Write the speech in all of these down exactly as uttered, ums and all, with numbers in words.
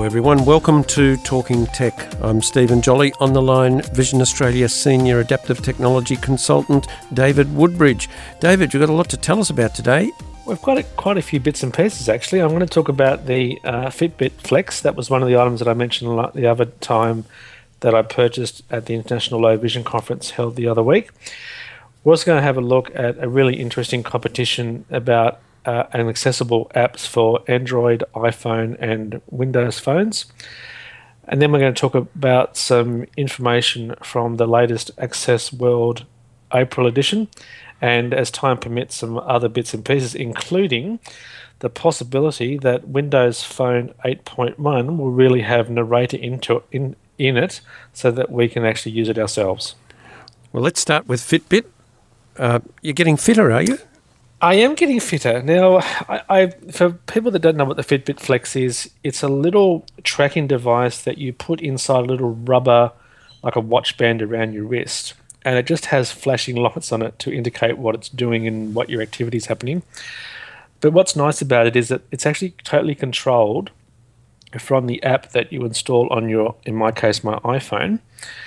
everyone. Welcome to Talking Tech. I'm Stephen Jolly. On the line, Vision Australia Senior Adaptive Technology Consultant, David Woodbridge. David, you've got a lot to tell us about today. We've got a, quite a few bits and pieces, actually. I'm going to talk about the uh, Fitbit Flex. That was one of the items that I mentioned the other time that I purchased at the International Low Vision Conference held the other week. We're also going to have a look at a really interesting competition about uh, an accessible apps for Android, iPhone, and Windows phones. And then we're going to talk about some information from the latest Access World April edition, and as time permits, some other bits and pieces, including the possibility that Windows Phone eight point one will really have narrator into, in, in it so that we can actually use it ourselves. Well, let's start with Fitbit. Uh, you're getting fitter, are you? I am getting fitter. Now, I, I for people that don't know what the Fitbit Flex is, it's a little tracking device that you put inside a little rubber, like a watch band around your wrist. And it just has flashing lights on it to indicate what it's doing and what your activity is happening. But what's nice about it is that it's actually totally controlled from the app that you install on your, in my case, my iPhone.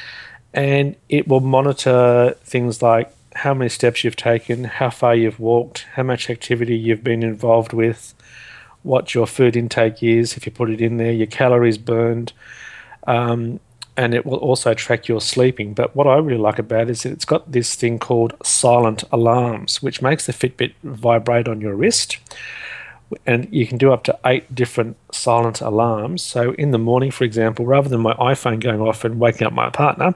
And it will monitor things like how many steps you've taken, how far you've walked, how much activity you've been involved with, what your food intake is, if you put it in there, your calories burned, um, and it will also track your sleeping. But what I really like about it is that it's got this thing called silent alarms, which makes the Fitbit vibrate on your wrist. And you can do up to eight different silent alarms. So in the morning, for example, rather than my iPhone going off and waking up my partner,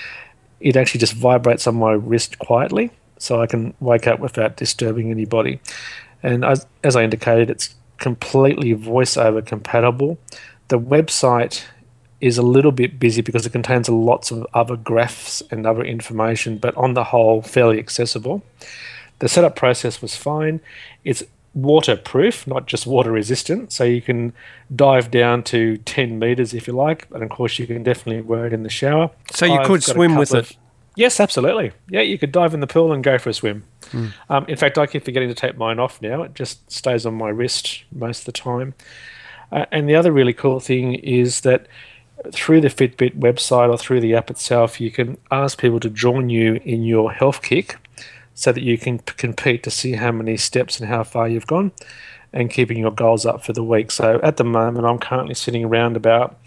it actually just vibrates on my wrist quietly, so I can wake up without disturbing anybody. And as, as I indicated, it's completely voice-over compatible. The website is a little bit busy because it contains lots of other graphs and other information, but on the whole, fairly accessible. The setup process was fine. It's waterproof, not just water resistant, so you can dive down to ten meters if you like, and of course you can definitely wear it in the shower. So you I've could swim with of, it? Yes, absolutely. Yeah, you could dive in the pool and go for a swim. Mm. Um, in fact, I keep forgetting to take mine off now. It just stays on my wrist most of the time. Uh, and the other really cool thing is that through the Fitbit website or through the app itself, you can ask people to join you in your health kick, so that you can p- compete to see how many steps and how far you've gone and keeping your goals up for the week. So at the moment, I'm currently sitting around about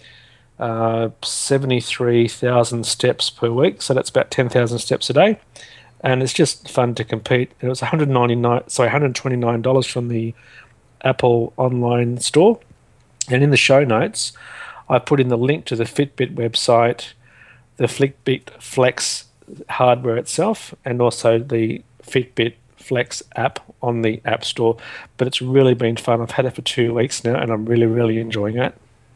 uh, seventy-three thousand steps per week. So that's about ten thousand steps a day. And it's just fun to compete. It was one hundred ninety-nine, sorry, one hundred twenty-nine dollars from the Apple online store. And in the show notes, I put in the link to the Fitbit website, the Fitbit Flex hardware itself, and also the Fitbit Flex app on the App Store. But it's really been fun. I've had it for two weeks now, and I'm really, really enjoying it.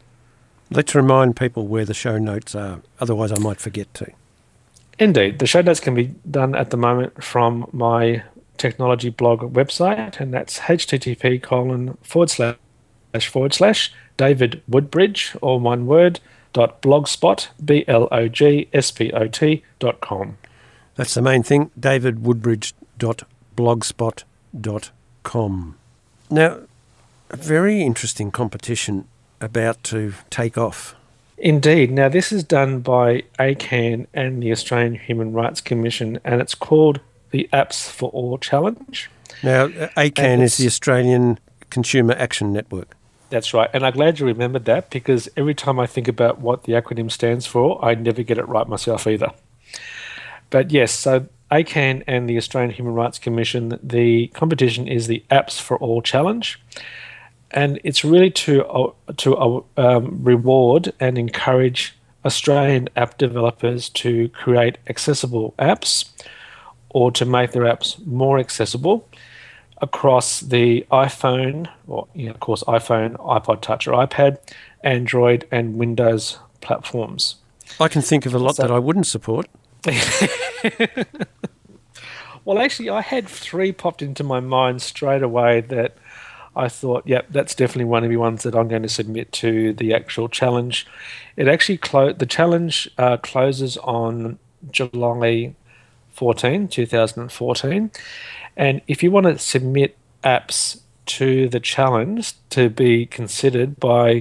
Let's remind people where the show notes are. Otherwise, I might forget to. Indeed. The show notes can be done at the moment from my technology blog website, and that's http colon forward slash forward slash David Woodbridge, all one word, dot blogspot, B L O G S P O T dot com. That's the main thing, david woodbridge dot blogspot dot com. Now, a very interesting competition about to take off. Indeed. Now, this is done by A C A N and the Australian Human Rights Commission, and it's called the Apps for All Challenge. Now, A C A N is the Australian Consumer Action Network. That's right. And I'm glad you remembered that, because every time I think about what the acronym stands for, I never get it right myself either. But yes, so A C A N and the Australian Human Rights Commission, the competition is the Apps for All Challenge. And it's really to, uh, to uh, um, reward and encourage Australian app developers to create accessible apps or to make their apps more accessible across the iPhone, or you know, of course iPhone, iPod Touch or iPad, Android and Windows platforms. I can think of a lot so, that I wouldn't support. Well, actually, I had three popped into my mind straight away that I thought, yep, that's definitely one of the ones that I'm going to submit to the actual challenge. It actually clo- the challenge uh, closes on July fourteenth, twenty fourteen. And if you want to submit apps to the challenge to be considered by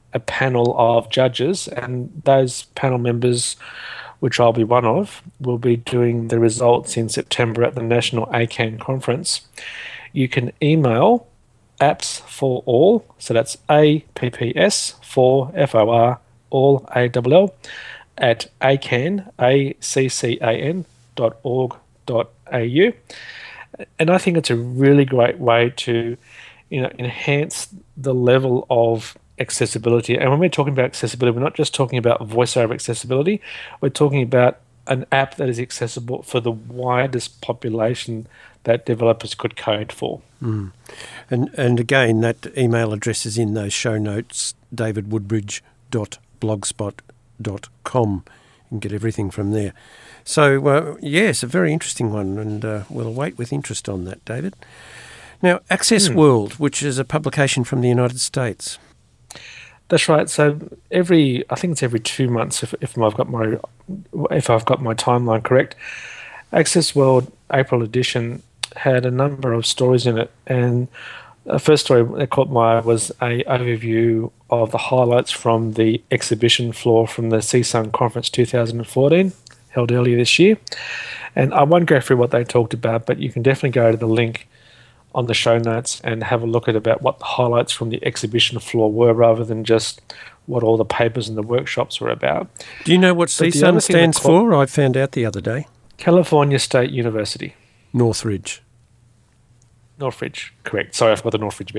a panel of judges, and those panel members, which I'll be one of, will be doing the results in September at the National A C A N conference. You can email apps for all, so that's A P P S for F O R, all A L L, at acan, A C C A N dot org dot A U. And I think it's a really great way to, you know, enhance the level of accessibility. And when we're talking about accessibility, we're not just talking about voiceover accessibility, we're talking about an app that is accessible for the widest population that developers could code for. Mm. And and again, that email address is in those show notes, david woodbridge dot blogspot dot com. You can get everything from there. So, uh, yes, a very interesting one, and uh, we'll wait with interest on that, David. Now, Access Hmm. World, which is a publication from the United States. That's right. So every, I think it's every two months, if, if I've got my if I've got my timeline correct. Access World April edition had a number of stories in it, and the first story that caught my eye was a overview of the highlights from the exhibition floor from the C S U N Conference two thousand fourteen, held earlier this year. And I won't go through what they talked about, but you can definitely go to the link on the show notes and have a look at about what the highlights from the exhibition floor were, rather than just what all the papers and the workshops were about. Do you know what But C the S U N other thing that stands caught- for? I found out the other day. California State University. Northridge. Northridge, correct. Sorry, I forgot the Northridge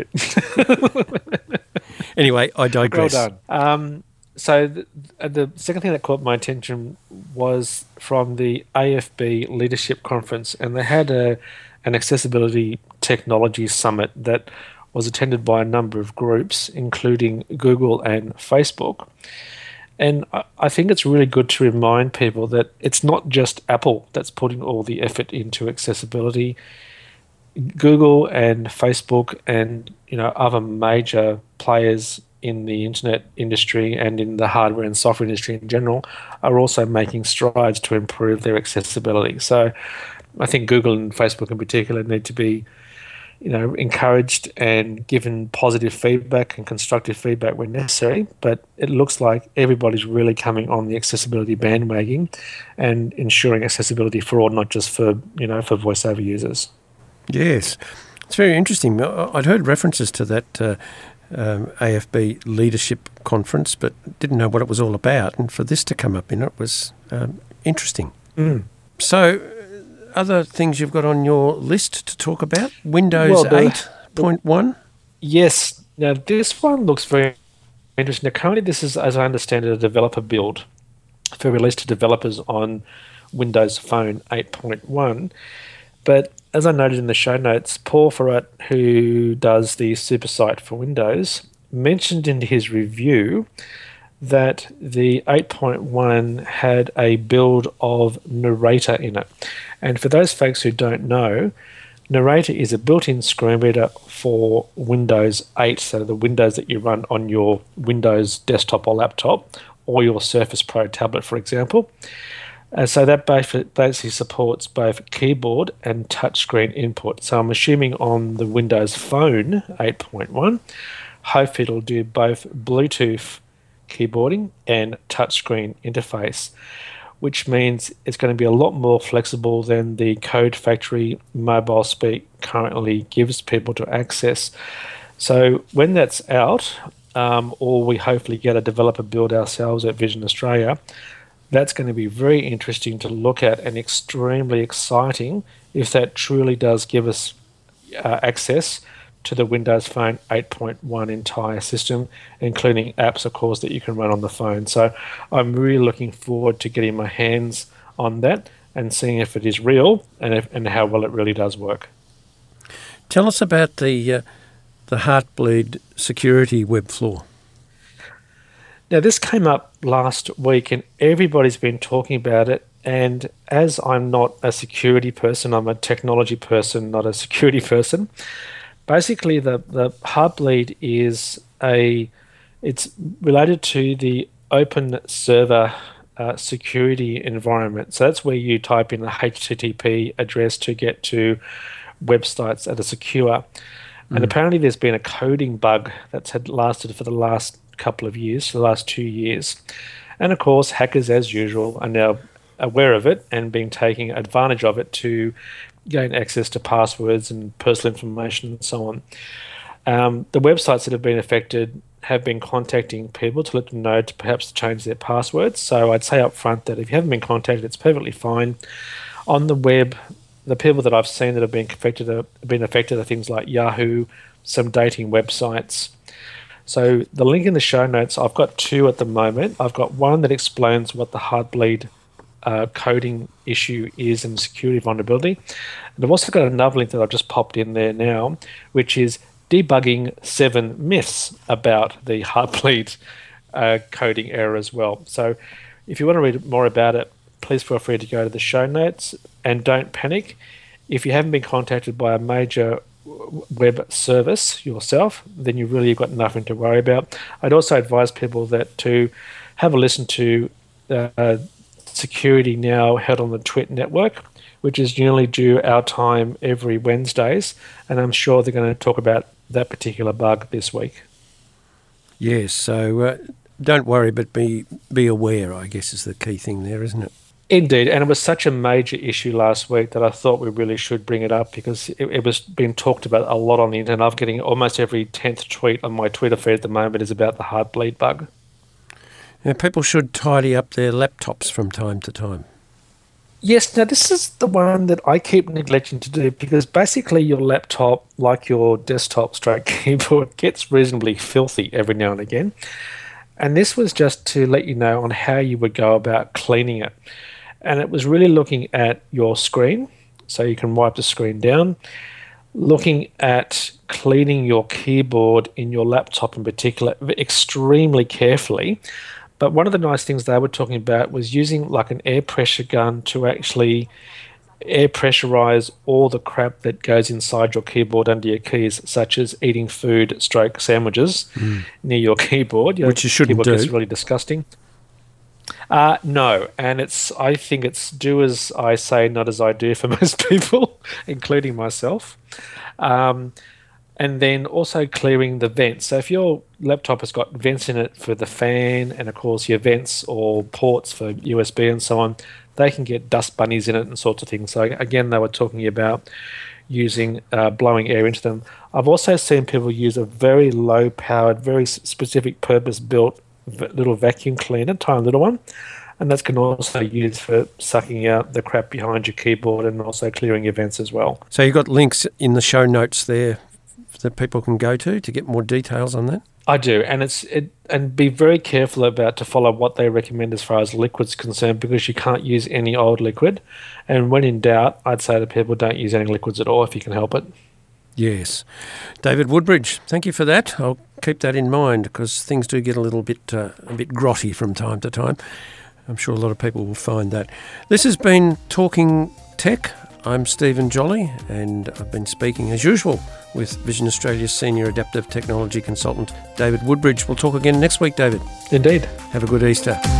bit. Anyway, I digress. Well done. Um, so the, the second thing that caught my attention was from the A F B Leadership Conference, and they had a an accessibility technology summit that was attended by a number of groups, including Google and Facebook. And I, I think it's really good to remind people that it's not just Apple that's putting all the effort into accessibility. Google and Facebook and, you know, other major players in the internet industry and in the hardware and software industry in general are also making strides to improve their accessibility. So I think Google and Facebook in particular need to be, you know, encouraged and given positive feedback and constructive feedback when necessary. But it looks like everybody's really coming on the accessibility bandwagon and ensuring accessibility for all, not just for, you know, for voiceover users. Yes, it's very interesting. I- I'd heard references to that uh, um, A F B Leadership Conference, but didn't know what it was all about. And for this to come up in it was um, interesting. Mm. So, uh, other things you've got on your list to talk about? Windows Well, the- eight point one? Yes. Now, this one looks very interesting. Now, currently, this is, as I understand it, a developer build for release to developers on Windows Phone eight point one. But as I noted in the show notes, Paul Farrat, who does the super site for Windows, mentioned in his review that the eight point one had a build of Narrator in it. And for those folks who don't know, Narrator is a built-in screen reader for Windows eight, so the Windows that you run on your Windows desktop or laptop, or your Surface Pro tablet, for example. Uh, so that basically supports both keyboard and touchscreen input. So I'm assuming on the Windows Phone eight point one, hopefully it'll do both Bluetooth keyboarding and touchscreen interface, which means it's going to be a lot more flexible than the Code Factory mobile speak currently gives people to access. So when that's out, um, or we hopefully get a developer build ourselves at Vision Australia, that's going to be very interesting to look at and extremely exciting if that truly does give us uh, access to the Windows Phone eight point one entire system, including apps, of course, that you can run on the phone. So I'm really looking forward to getting my hands on that and seeing if it is real and if, and how well it really does work. Tell us about the uh, the Heartbleed security web floor. Now, this came up last week and everybody's been talking about it. And as I'm not a security person, I'm a technology person, not a security person. Basically, the, the Heartbleed is a, it's related to the open server uh, security environment. So that's where you type in the H T T P address to get to websites that are secure. And apparently there's been a coding bug that's had lasted for the last couple of years, for the last two years. And of course, hackers, as usual, are now aware of it and being taking advantage of it to gain access to passwords and personal information and so on. Um, the websites that have been affected have been contacting people to let them know to perhaps change their passwords. So I'd say up front that if you haven't been contacted, it's perfectly fine. On the web, the people that I've seen that have been affected are, been affected are things like Yahoo, some dating websites. So the link in the show notes, I've got two at the moment. I've got one that explains what the Heartbleed uh, coding issue is and security vulnerability. And I've also got another link that I've just popped in there now, which is debugging seven myths about the Heartbleed uh, coding error as well. So if you want to read more about it, please feel free to go to the show notes, and don't panic. If you haven't been contacted by a major web service yourself, then you really got nothing to worry about. I'd also advise people that to have a listen to uh, Security Now held on the Twit network, which is generally due our time every Wednesdays, and I'm sure they're going to talk about that particular bug this week. Yes, so uh, don't worry, but be be aware, I guess, is the key thing there, isn't it? Indeed, and it was such a major issue last week that I thought we really should bring it up because it, it was being talked about a lot on the internet. I'm getting almost every tenth tweet on my Twitter feed at the moment is about the Heartbleed bug. Now, people should tidy up their laptops from time to time. Yes, now this is the one that I keep neglecting to do because basically your laptop, like your desktop stroke keyboard, gets reasonably filthy every now and again. And this was just to let you know on how you would go about cleaning it. And it was really looking at your screen, so you can wipe the screen down, looking at cleaning your keyboard in your laptop in particular extremely carefully. But one of the nice things they were talking about was using like an air pressure gun to actually air pressurize all the crap that goes inside your keyboard under your keys, such as eating food stroke sandwiches mm. near your keyboard. Your Which you shouldn't keyboard do. Gets really disgusting. Uh, no, and it's. I think it's do as I say, not as I do for most people, including myself. Um, and then also clearing the vents. So if your laptop has got vents in it for the fan and, of course, your vents or ports for U S B and so on, they can get dust bunnies in it and sorts of things. So, again, they were talking about using uh, blowing air into them. I've also seen people use a very low-powered, very specific purpose-built little vacuum cleaner, tiny little one, and that's can also use for sucking out the crap behind your keyboard and also clearing your vents as well. So you've got links in the show notes there that people can go to to get more details on that? I do, and it's it, and be very careful about to follow what they recommend as far as liquid's concerned, because you can't use any old liquid. And when in doubt, I'd say to people, don't use any liquids at all if you can help it. Yes. David Woodbridge, thank you for that. I'll keep that in mind because things do get a little bit uh, a bit grotty from time to time. I'm sure a lot of people will find that. This has been Talking Tech. I'm Stephen Jolly, and I've been speaking, as usual, with Vision Australia's Senior Adaptive Technology Consultant, David Woodbridge. We'll talk again next week, David. Indeed. Have a good Easter.